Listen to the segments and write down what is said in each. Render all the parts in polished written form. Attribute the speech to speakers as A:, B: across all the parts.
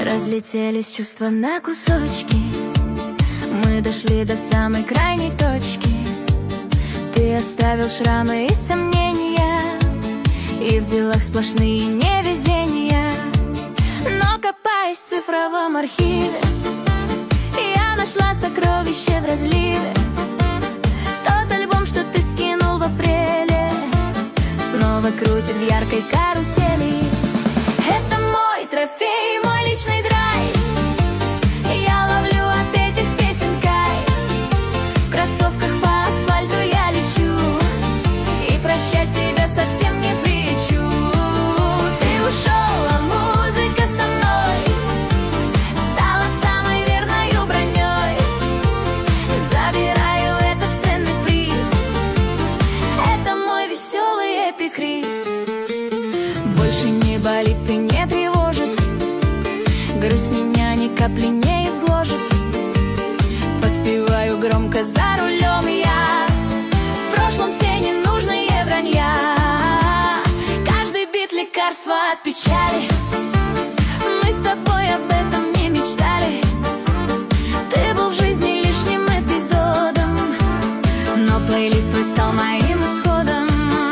A: Разлетелись чувства на кусочки, мы дошли до самой крайней точки. Ты оставил шрамы и сомнения, и в делах сплошные невезения. Но копаясь в цифровом архиве, я нашла сокровище в разливе. Тот альбом, что ты скинул в апреле, снова крутит в яркой карусели. Это мой трофей, мой личный драйв. Я ловлю от этих песен кайф. В кроссовках по асфальту я лечу, и прощать тебя совсем не причу. Ты ушел, а музыка со мной стала самой верною броней. Забираю этот ценный приз, это мой веселый эпикриз. Больше не болит и не тревожит, грусть меня ни капли не изгложит. Подпеваю громко за рулем я, в прошлом все ненужные вранья. Каждый бит лекарство от печали, мы с тобой об этом не мечтали. Ты был в жизни лишним эпизодом, но плейлист твой стал моим исходом.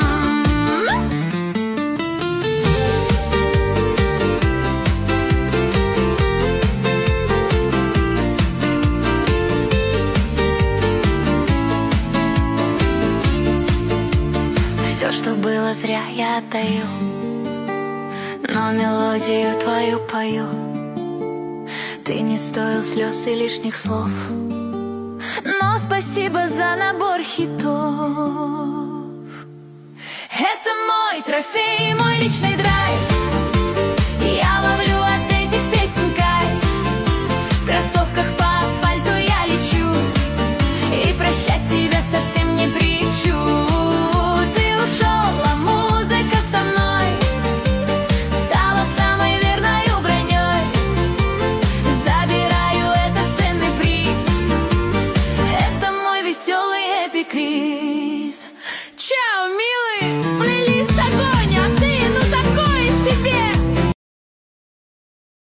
A: Все, что было зря, я отдаю, но мелодию твою пою. Ты не стоил слез и лишних слов, но спасибо за набор хитов. Это мой трофей, мой личный драйв. Я ловлю от этих песен кайф. В кроссовках по асфальту я лечу, и прощать тебя совсем не причу. Веселый эпикриз.